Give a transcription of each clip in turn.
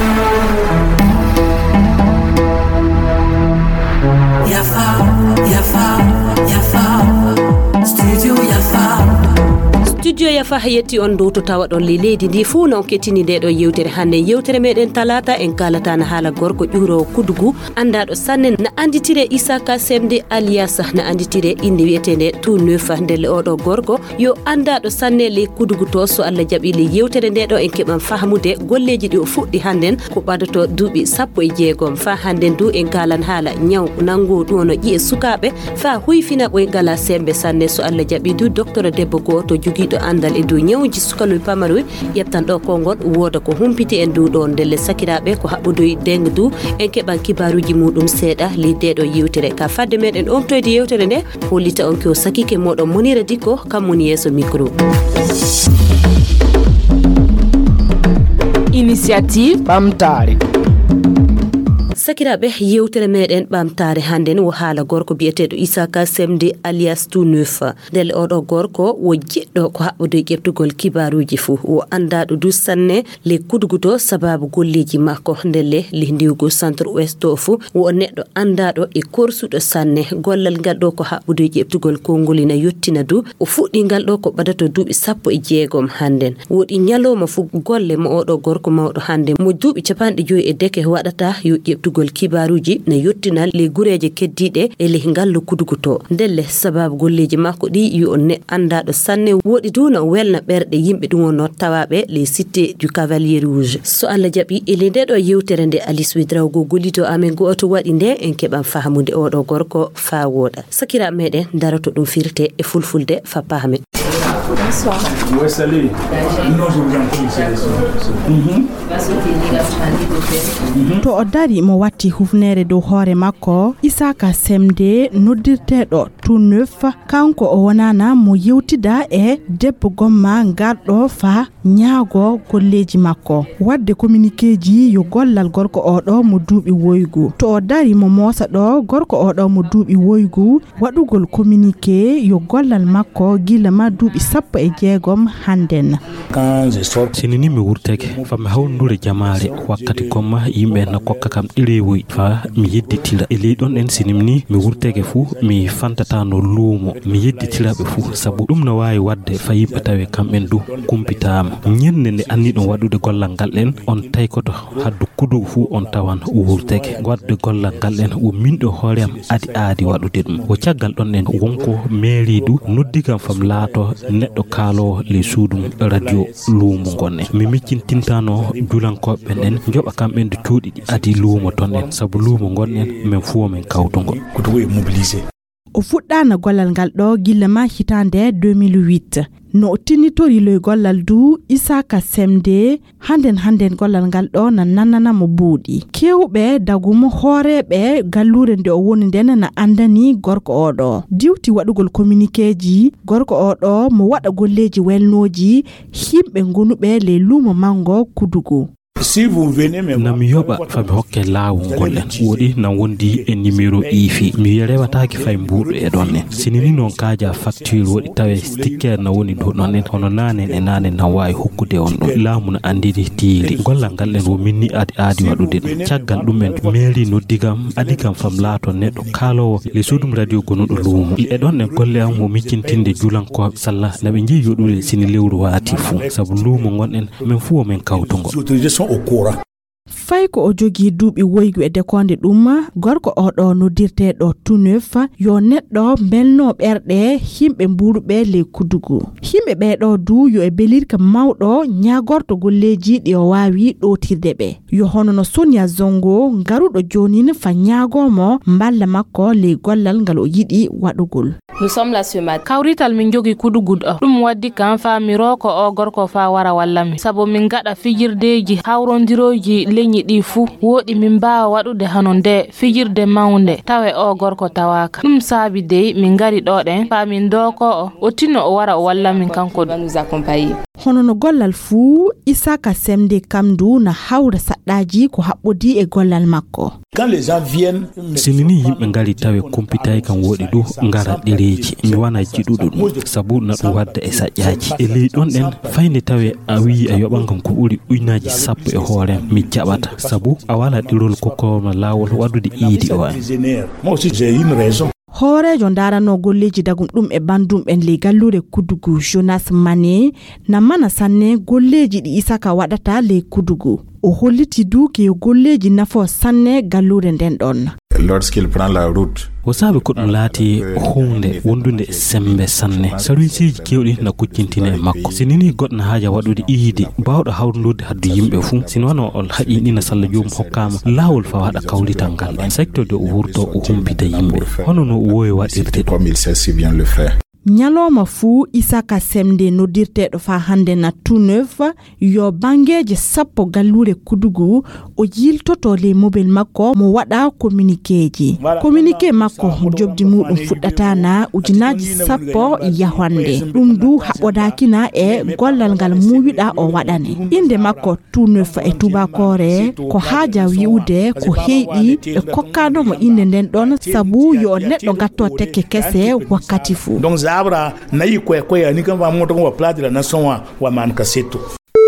Studio Yafa yetti on do to tawa don leydi ndi fu non kettini de do yewtere hande yewtere meden talata en kalata na hala gorko ƴuro kudugu anda do sanne na anditire Isaka Semde alias na anditire indi wietende tout neuf ndele odo gorko yo anda do sanne le kudugu to so Allah jabi le yewtere de do en keban fahamude golleji di o fuddi handen ko badato duubi 16 fa handen du en kalan hala nyaw nango do no ji sukabe fa huyfina boy gala sembe sanne so Allah jabi du docteur debbo go to jugido andal e do nyawji sukalu pamaru yettan do kongon woda ko humpiti en du don delle sakiraabe ko habbudoy dengdu en keban kibaruji mudum seeda li dedo yewtere ka fadde meden on toyde yewtere ne holita on ko sakike modon Monira Diko kamuni yeso micro. Initiative Bamtare. Sakirabe yewtere meden bamtare handen wo hala gorko bietedo Isaka Semde alias tout neuf del odo gorko wo jeddo ko habbude jeftugol kibaruji fu wo andado du sanne le kuduguto sababu golleji makko ndelle lindiugo centre ouest fu wo neddo andado e korsudo sanne gollal gaddo ko habbude jeftugol kongolina yottina du o fuddi ngal do ko badato duubi 16 handen wodi nyaloma fu golle mo odo gorko mawdo hande mo duubi 50 e deke wadata yo gol kibaruji na yottina le gureje keddide e le ngallu kuduguto delle sababu golleji makko di yo ne andado sanne wodi duna welna berde yimbe dum wonno tawabe le cité du cavalier rouge so Allah jabi e le dedo yewtere nde Alice Widrago golito amen goto wadi nde en keban fahamude odo gorko fa woda sakira meden darato dum firte e fulfulde fa pahame. Bonsoir. Où est-ce allé? Non, je vous en prie. To odari mo watti hufnere do hoore makko Isaka Semde noddirtedo tout neuf kanko o wonana mo yewtida e debbo gomma gardo fa nyaago golleji makko wadde communiqueji yo gollal gorko odo mo duubi woygu to odari mo mosa do gorko odo mo duubi woygu wadugol communiqué yo gollal makko gila ma duubi 16 handen sinini mi wurteke fa mi hawndure jamaare wakkati komma yimbe na kokka kam direwoy fa mi yedditira e leydon en sinimni mi wurteke fu mi fantata no luumo mi yedditira be fu sabu dum no wawi wadde fa yibbe tawe kamben du kumpitama nyenne ne anni don wadude gollal ngal en on taykoto haddu kudu fu on tawan wurteke wadde gollal ngal en o mindo hoorem adi wadude dum o ciagal don en wonko meeridu noddikam fam laato neddo kaalo le suudum radio luumo gonne mi miccintintano julankobe den joba kamben du cuudi adi luumo tonnen sabu luumo gonnen men fu men kawtongo ko to e mobiliser o fuddana gollal ngal do gillama hitande 2008 no tinitori le gollal du Isaka Semde handen gollal ngal do na nanana mo buudi kewbe dagumo hoorebe gallure nde o woni den na andani gorko odo diwti wadugol communiqueji gorko odo mo wada golleji welnoji himbe gonube le lumo mango kudugo. Si vous venez me nami yoba fa be hokke laawu gollen wodi na wondi e numéro ifi mi rewataaki fay mbuudo e donne sinini non kaaja facture wodi tawe sticker na woni do nonnen hono nane na wayi hokkude on do laamu na andidi tiiri gollal ngal en wo minni adi wadude ciagal dum en mairie noddigam adigam fam laato neddo kaalowo le sudum radio gonudo luumo e donne golle am wo miccintinde julanko salla nabe ngi yodude sini lewru waati fu sabu luumo gonnen men fu men kawtongo au courant. Fay ko o jogi duubi woygu e dekonde dum gorko odo noddirtedo tout neuf yo neddo belno berde himbe mburube le kudugu himbe be do du yo e belirka mawdo nyagorto golleji di o wawi dotirdebe yo hono no Sonia Zongo ngarudo jonin fa nyagomo mballa makko le gollal ngal o yidi wadugol. Nous sommes là ce matin. Kawrital min jogi kudugu dum waddi kan fa miroko o gorko fa wara wallami sabo min gada fijirdeji hawrondiroji lenyi di fu wodi min baawa wadude hanonde fijirde mawnde tawe o gorko tawaka dum saabi de min ngari do den fa min do ko o tinno o wara o walla min kanko nous accompagner. hono no gollal fuu Isaka Semde kamdu na hawra saddaji ko habbodi e gollal makko. Quand les gens viennent, sinini yimɓe ngari tawe kompitayi kan woɗi ɗo ngara ɗereji mi wana jiɗuɗo sabu na ɗum wadda e saƴƴaji e ley ɗon ɗen fayne tawe a wi a yoɓan kam ko ɓuri ujnaji 10 e hoore mi jaɓata sabu a wala ɗirol kokkoma lawol waɗude iidi o en. Moi aussi j'ai une raison. Horejo darano golleji dagum dum e bandum en le gallure kudugu Jonas Mané na mana sanne golleji di Isaka wadata le kudugu o holliti du ke golleji nafo sanne gallure den don. Lorsqu'il prend la route wasabe ko dum laati hunde wondunde sembe sanne sarwisi kewdi na kuccintine makko sinini godna haaja wadude iidi bawdo hawrundude haddu yimbe fu sinwano on haji dina salla jom hokkama lawol fa wada kawlitan gal secteur de wurto o humpita yimbe hono no woy wadirte comme il sait si bien le faire. Nyaloma fu Isaka Semde nodirte do fa hande na tout neuf yo bangeje sappo gallure kudugu o yiltoto le mobile makko mo wada communiqué makko jobdi mudum fuddata na ujinaji sappo yahwande dum du habodakina e gollal gal muyuda o wadane inde makko tout neuf e tubakore ko haja wiude ko heedi e kokkado mo inde den don sabu yo neddo gatto tekke kese wakati fu. Abra na yi kwekwe ni kan va moto wa plat de la nation wa man kaseto.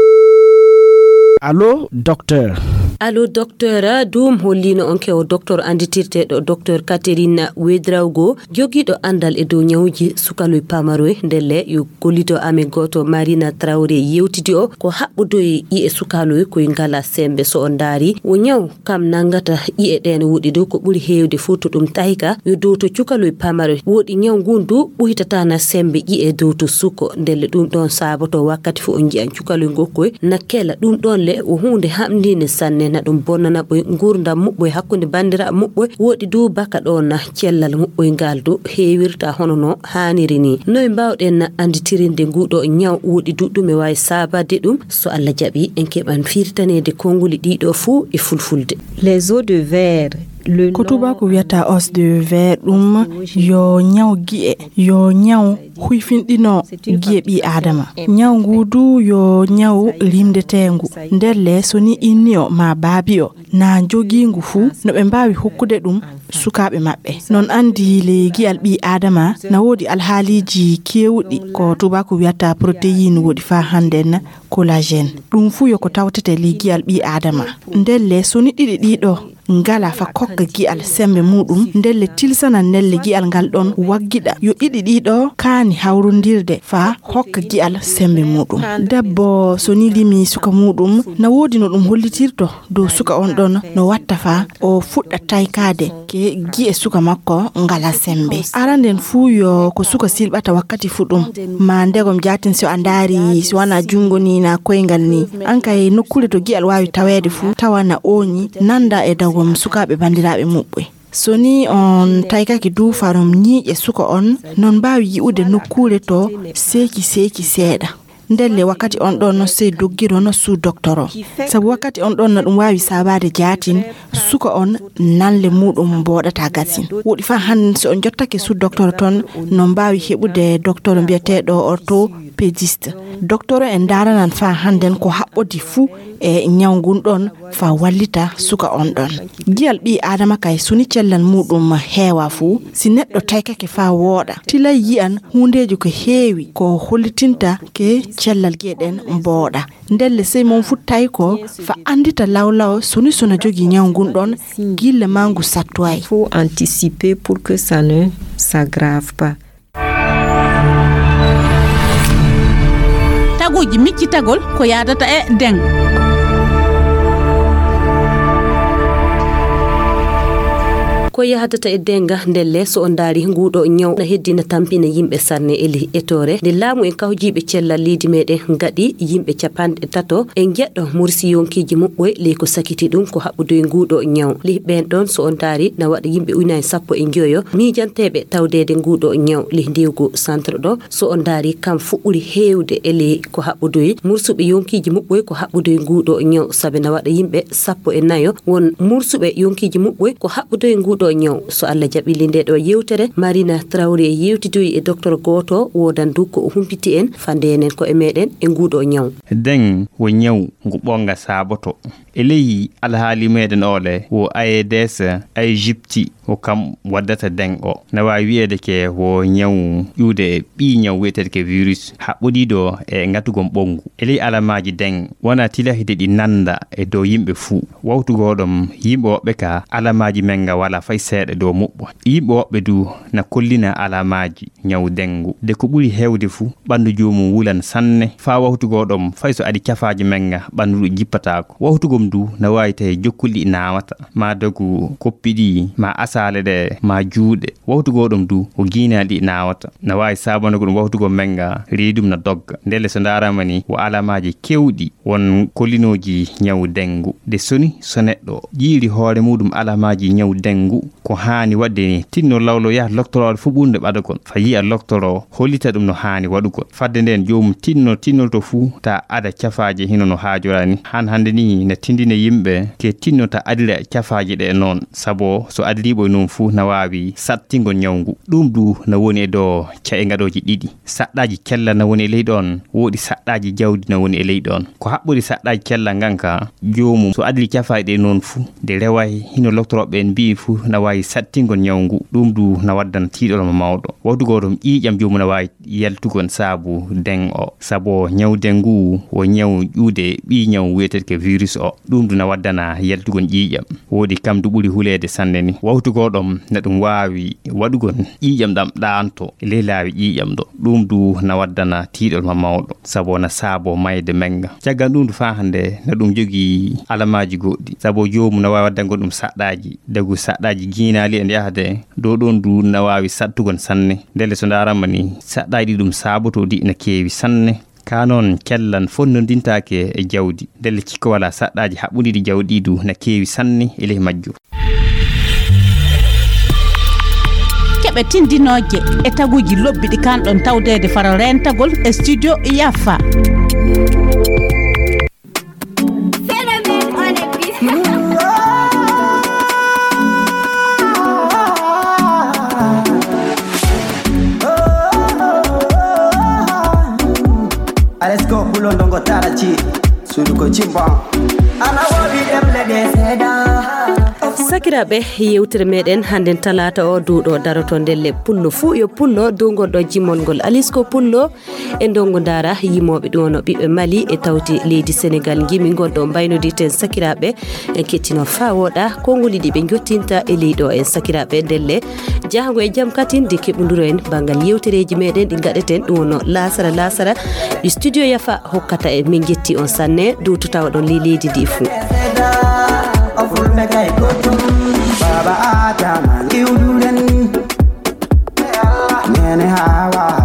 Allô docteur. Allo docteur dum hollino onke o docteur anditirte do docteur Catherine Wedrawgo jogido andal e do nyawji sukaloy pamaroy ndelle yo golito ame goto Marina Traoré yewtidi o ko habbudo e sukaloy ko ngala sembe so ondari o nyaw kam nangata e den wudi do ko buri heewde foto dum tayka yo do to cukaloy pamaroy wodi nyaw gundu buhitata na sembe e do to suko ndelle dum don sabato wakkati fu on jian cukaloy gokkoy nakela dum don le o hunde hamdine sanne na dum bonnana boy ngurda mubboy hakkunde bandira mubboy wodi du baka do na cellal mubboy galdo heewirta hono no haniri ni noy bawden anditirinde ngudo nyaw wodi duddum e way sabade dum so Allah jabi en keban firtanede konguli dido fu e fulfulde. Les eaux de verre kotuba ko wiata os de verre dum yo nyaw gie yo nyaw huifindino gie bi adama nyaw ngudu yo nyaw limde tengu ndelle soni innio ma babio na jogi ngufu no be mbawi hokkude dum sukabe mabbe non andi le gial bi adama na wodi alhaliji kewudi ko tuba ko wiata protein wodi fa handen collagen dum fu yo ko tawtete le gial bi adama ndelle soni didi dido ngala fa kokka gi'al sembe mudum ndelle tilsana nelle gi'al ngal don waggida yo idi dido kaani hawrundirde fa hokka gi'al sembe mudum debbo soni limi suka mudum na wodi no dum hollitirto do suka on don no watta fa o fudda taykade ke gi'e suka makko ngala sembe aranden fu yo ko suka silbata wakkati fudum ma ndegom jatin so andari so wana jungo ni na koyngal ni ankay nokkule to gi'al wawi tawede fu tawana oni nanda e wom sukabe bandirabe mubbe soni on taykaki du farum ni e suka on non bawi yiude nokkure to seki seeda ndelle wakati on don no sey doggiro no su doktoro sabu wakati on don no dum wawi sabade jatin suka on nalle mudum bodata gasin wodi fa han so on jottake su doktoro ton non bawi hebude doktoro biatedo orthopedist doktoro en daranan fa handen ko habbodi fu e nyangun don fa wallita suka on don gial bi adama kay suni cellal mudum hewa fu si neddo taykake fa woda tilay yi'an hundeju ko heewi ko hollitinta ke cellal geden mboda ndelle sey mon futtay ko fa andita lawlaw suni sona jogi nyangun don gille mangu satway faut anticiper pour que ça ne s'aggrave pas. Taguji micci tagol ko yadata e deng ko yahdata e denga ndelle so on daari nguudo nyaw na heddina tampina yimbe sarne eli etore de laamu en kawjibe cellal liidi meden ngadi yimbe capande tato en geddo mursi yonkiji mubboy le ko sakiti dum ko habbudo e nguudo nyaw li ben don so on daari na wada yimbe unay sappo e njoyo mi jantebe tawdede nguudo nyaw li ndiwgo centre do so on daari kam fu uri heewde ele ko habbudo mursube yonkiji mubboy ko habbudo e nguudo nyaw sabe na wada yimbe sappo e nayo won mursube yonkiji mubboy ko habbudo e nguudo humpito nyaw so Allah jaɓili nde ɗo yewtere Marina Traoré yewtitoyi e docteur goto wodandu ko humpiti en fandenen ko e meɗen e nguɗo nyaw. Den wo nyaw ngu bonga saboto eleyi alhaali meɗen ole wo AEDS Egypti o kam waddata den o na wawi wi'ede ke wo nyaw ƴuude ɓi nyaw wiyetede ke virus haɓɓuɗiɗo e ngatugol ɓongu eleyi alamaji den wona tilahide ɗi nanda e dow yimɓe fuu wawtugoɗom yimɓe woɓɓe ka alamaji men nga wala fay seeɗa dow muɓɓo yimɓe woɓɓe du na kollina alamaji nyaw dengu de ko ɓuri hewde fuu ɓandu jomum wulan sanne fa wawtugoɗom fay so adi cafaji men nga ɓandu ɗu jippatako wawtugom du na wawi tawi jokkulɗi nawata ma dogu koppiɗi ma asale ɗe ma juuɗe wawtugoɗom du o guinaɗi nawata na wawi sabonogo ɗum wawtugom men nga reedum na dogga ndele so darama ni wo alamaji kewɗi won kollinoji nyaw dengu de soni so neɗɗo jiiri hoore muɗum alamaji nyaw dengu ko hani wadde ni tinno lawlo yaha loctorode fu ɓurde ɓadagol fa yiya loctoro hollita ɗum no hani waɗugol fadde nden jomum tinnoto fu ta ada cafaji hino no haajorani hande ni ne tindine yimɓe ke tinnota adira cafaji ɗe noon sabo so adiriɓo noon fu na wawi sattingol nyawngu ɗum du na woni e dow cae ngaɗoji ɗiɗi saɗɗaji kella na woni e ley ɗon woɗi saɗɗaji jawdi na woni e ley ɗon ko haɓɓuri saɗɗaji kella nganka jomum so adiri cafaji ɗe noon fu de reway hino loctoroɓe en mbi fu na wawi sattingol nyawngu ɗum du na waddana tiiɗol ma mawɗo wawtugoɗom ƴiƴam jomum na wawi yaltugon saabu den o sabo nyawde ngu wo nyaw ƴuude ɓi nyaw wiyetede ke virus o ɗum du na waddana yaltugon ƴiƴam wodi kam du ɓuri hulede sanne ni wawtugoɗom na ɗum wawi waɗugon ƴiƴam ɗam ɗanto e ley laawi ƴiƴam ɗo ɗum du na waddana tiiɗol ma mawɗo sabo na saabo mayde menga caggal ɗum du fa hande na ɗum jogui alamaji goɗɗi sabo jomum na wawi waddango ɗum saɗɗaji dagu saɗɗaji guinali en yahde dow ɗon du na wawi sattugon sanne ndele so darama ni saɗɗaji ɗum sabotodi na keewi sanne ka noon kellan fonnodintake e jawdi ndelle cikko wala saɗɗaji haɓɓuɗiɗi jawɗi du na keewi sanne e ley majju keɓe tindinoje e taguji lobbiɗi kanɗon tawdede fara rentagol e studio Yafa. Alesko pulo ndongo tarachi suduko chimba ana wabi demle de seda sakiraɓe yewtere meɗen hannden talata o duuɗo daroto ndelle pullo fuu yo pullo dow gonɗo jimmol ngol Alisco Pullo e ndongo dara yimoɓe ɗum no ɓiɓɓe Mali e tawti leydi Sénégal gimi gonɗo mbaynoditen sakiraɓe en kettino fa woɗa kongoli ɗi ɓe jottinta e leyɗo en sakiraɓe ndelle jahango e jaam kati nde keɓodiro en banggal yewtereji meɗen ɗi gaɗeten ɗum no lasara ɗi studio Yafa hokkata e min jetti on sanne duuto tawa ɗon leydi ndi fuu Baba Adam, you do then. Nene Hawa.